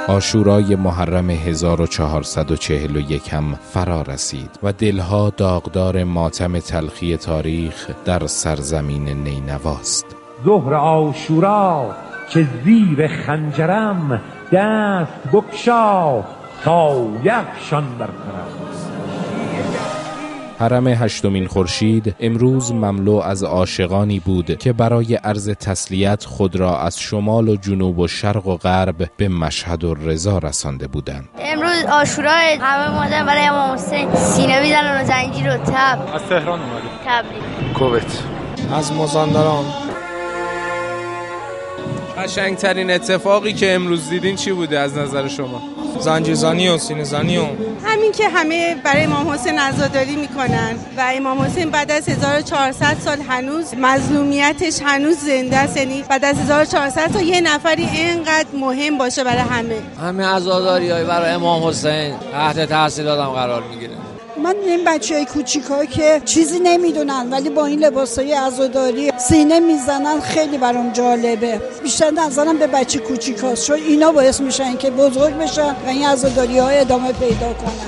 عاشورای محرم 1441 هم فرا رسید و دلها داغدار ماتم تلخی تاریخ در سرزمین نینواست. ظهر عاشورا که زیر خنجرم، دست بگشا تا یفشان برپرم. حرم هشتمین خورشید امروز مملو از عاشقانی بود که برای عرض تسلیت خود را از شمال و جنوب و شرق و غرب به مشهد و رضا رسانده بودند. امروز عاشورا، همه اومدن برای امام حسین سینه میزنن و زنجیر و تب. از تهران اومدیم. تبریک. کویت. از مازندران. قشنگترین اتفاقی که امروز دیدین چی بوده از نظر شما؟ زنجیرزنی و سینه زنی و همین که همه برای امام حسین عزاداری میکنن و امام حسین بعد از 1400 سال هنوز مظلومیتش هنوز زنده است، یعنی بعد از 1400 تا یه نفری اینقدر مهم باشه برای همه عزاداری‌های برای امام حسین تحت تاثیر آدم قرار میگیره. من این بچه‌های کوچیکایی که چیزی نمیدونن ولی با این لباسای عزاداری سینه میزنن خیلی برام جالبه. بیشتر نظرم به بچه کوچیکاست، چون اینا باعث میشن که بزرگ بشن و این عزاداری‌ها ادامه پیدا کنن.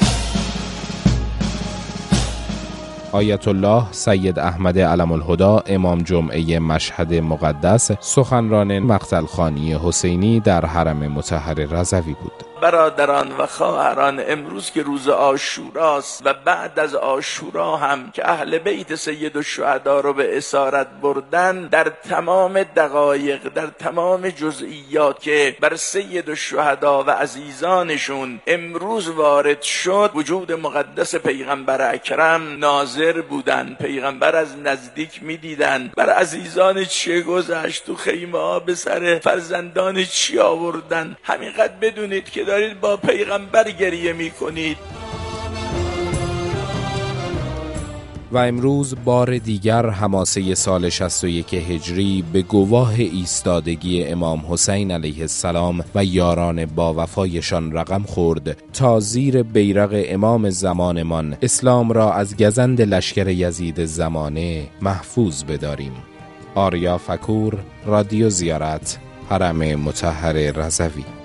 آیت الله سید احمد علم الهدی امام جمعه مشهد مقدس سخنران مقتل خوانی حسینی در حرم مطهر رضوی بود. برادران و خواهران، امروز که روز عاشوراست و بعد از عاشورا هم که اهل بیت سید الشهدا رو به اسارت بردن، در تمام دقایق، در تمام جزئیات که بر سید الشهدا و عزیزانشون امروز وارد شد، وجود مقدس پیغمبر اکرم ناظر بودن. پیغمبر از نزدیک میدیدن بر عزیزان چه گذشت، تو خیمه ها به سر فرزندان چی آوردن. همینقدر بدونید که دارید با پیغمبر گریه میکنید. و امروز بار دیگر حماسه سال 61 هجری به گواه ایستادگی امام حسین علیه السلام و یاران با وفایشان رقم خورد تا زیر بیرق امام زمانمان اسلام را از گزند لشکر یزید زمانه محفوظ بداریم. آریا فکور، رادیو زیارت، حرم مطهر رضوی.